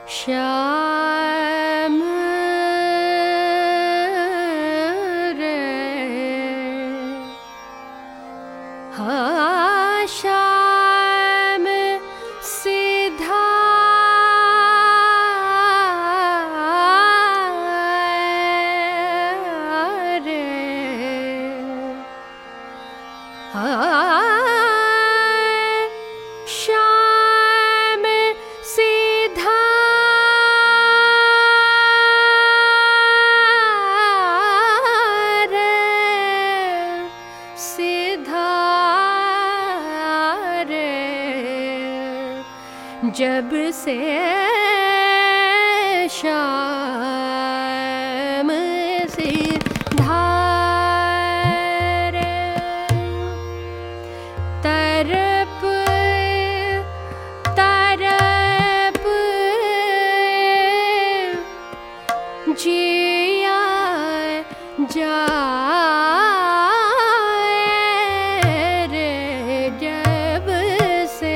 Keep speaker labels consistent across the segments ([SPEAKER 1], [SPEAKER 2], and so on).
[SPEAKER 1] श्याम रे हाँ श्याम सीधा रे हाँ श्याम सीधा जब से श्याम सीधा रे तरप तरप जिया जाए रे जब से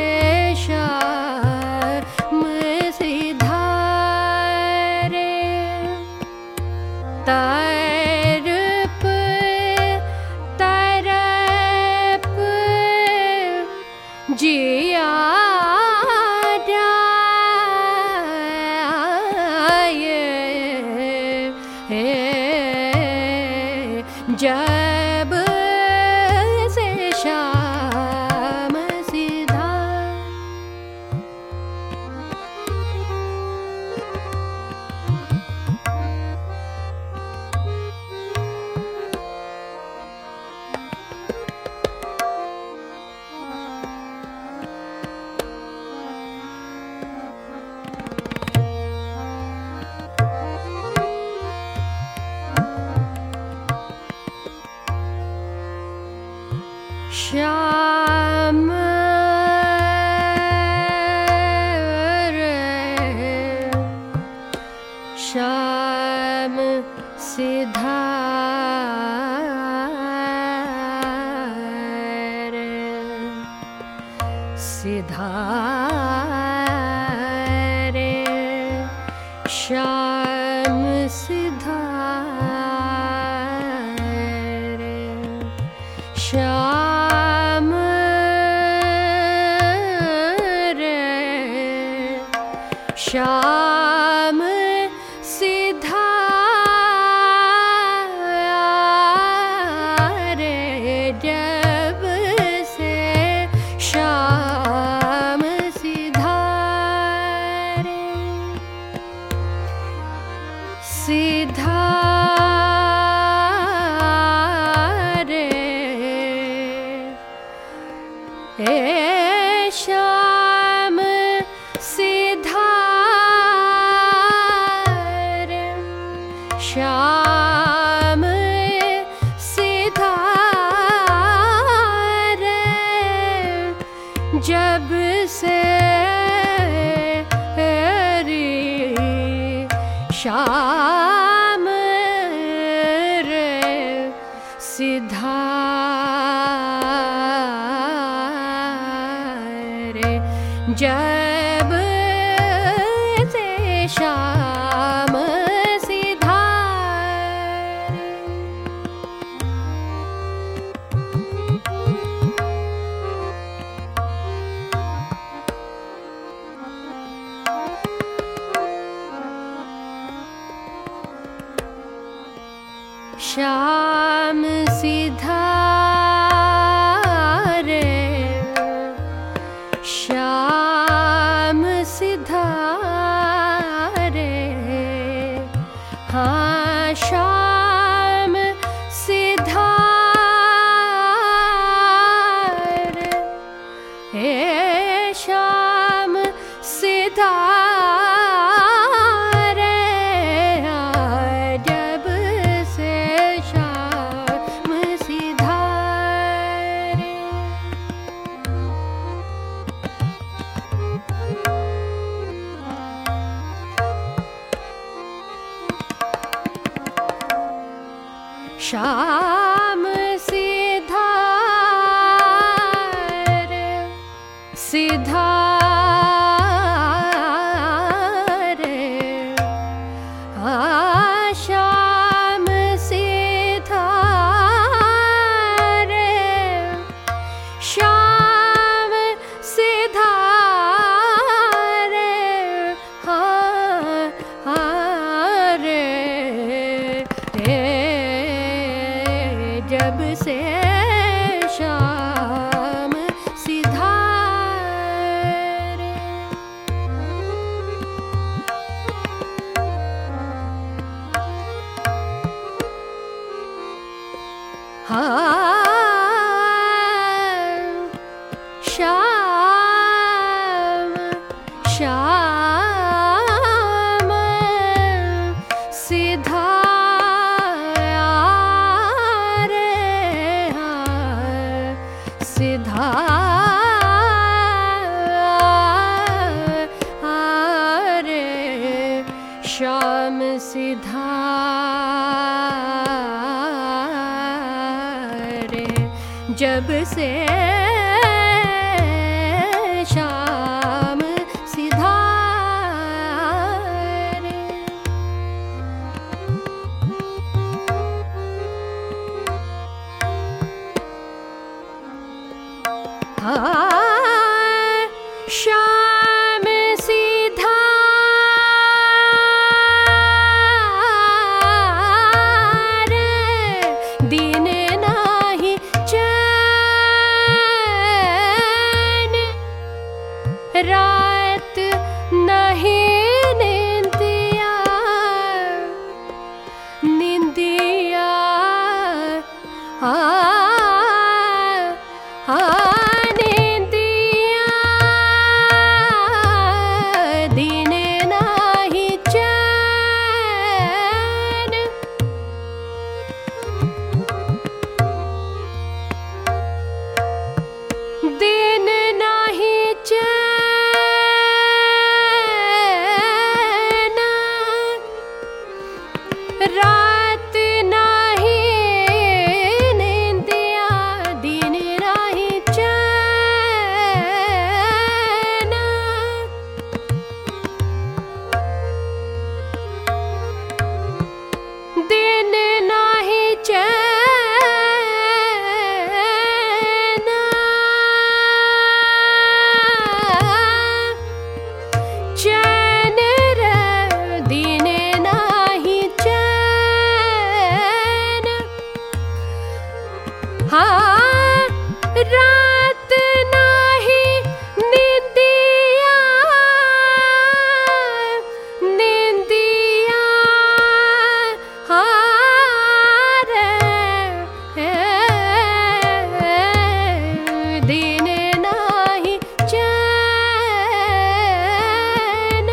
[SPEAKER 1] तरप तरप जिया जब से श्याम सीधा श्याम रे श्याम सीधा रे सीधा रे श्याम सीधा रे श्याम श्याम सीधा रे जब से श्याम सीधा रे सीधा रे श्याम सीधा श्याम सीधा रे जब से श्याम रे सीधा रे जब से श्याम श्याम सीधा रे श्याम सीधा रे हाँ श्याम सीधा रे श्याम सीधा श्याम सीधा रे सीधा रे श्याम सिधा सिधा श्याम सिधा रे जब से श्याम सिधा रे श्याम सिधा दिन नाही चैन रात नहीं निंदिया निंदिया निंदिया दिन नाही चैन दिन नाही चैन रात नहीं निंदिया दिन नाही चैन दिन नाही चैन चैन रे दिन नाही चैन रात नाही निंदिया निंदिया दिन नाही चैन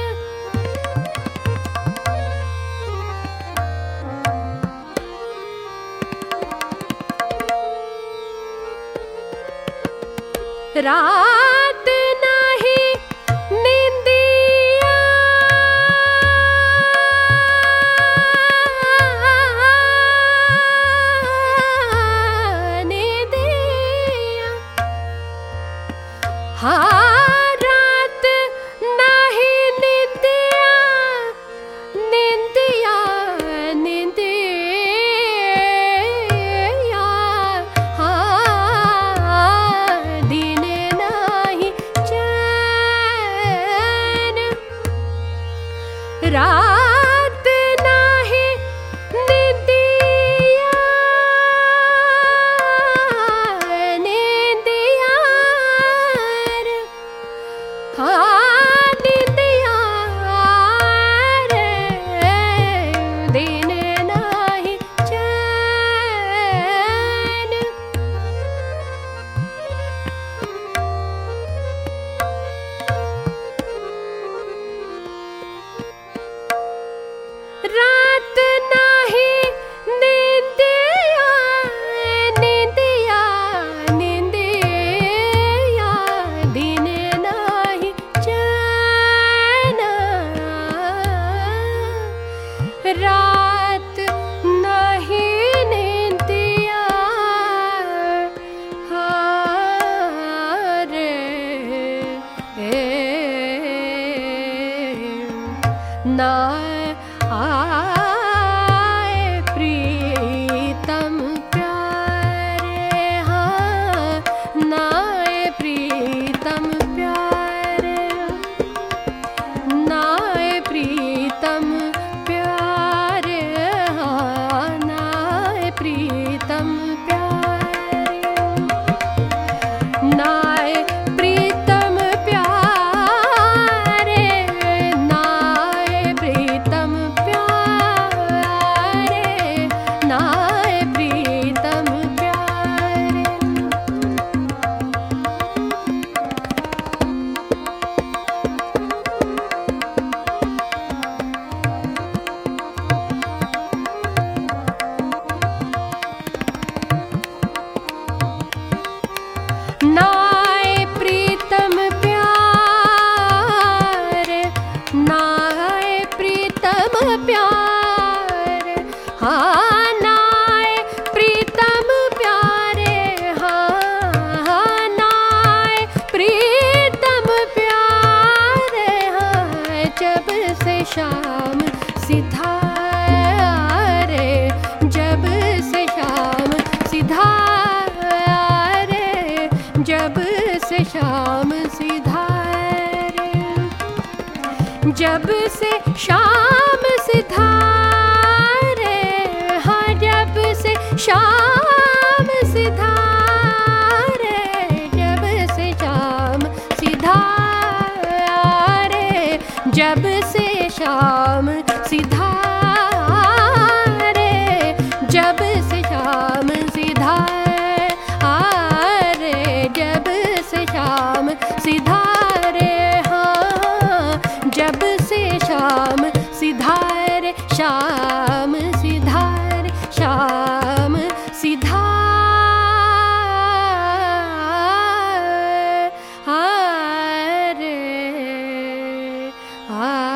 [SPEAKER 1] रात नहीं निंदिया निंदिया रात नहीं निंदिया निंदिया निंदिया दिन नाही चैन रात नाही निंदिया निंदिया निंदिया रे दिन नाही चैन रात नहीं निंदिया निंदिया निंदिया दिन नहीं चैन रात नहीं निंदिया रे ना आए प्रीतम प्यारे नाए प्रीतम प्यारे नाए प्रीतम प्यारे नाए प्रीतम प्यारे नाए प्रीतम प्यारे नाए प्रीतम प्यारे जब से शाम सिधारे, हाँ जब से शाम सिधारे, जब से शाम सिधारे, जब से शाम सिधारे, जब से शाम सिधारे, जब से शाम सिधारे, हाँ जब से शाम सिधारे, शाम सिधारे, शाम सिधारे,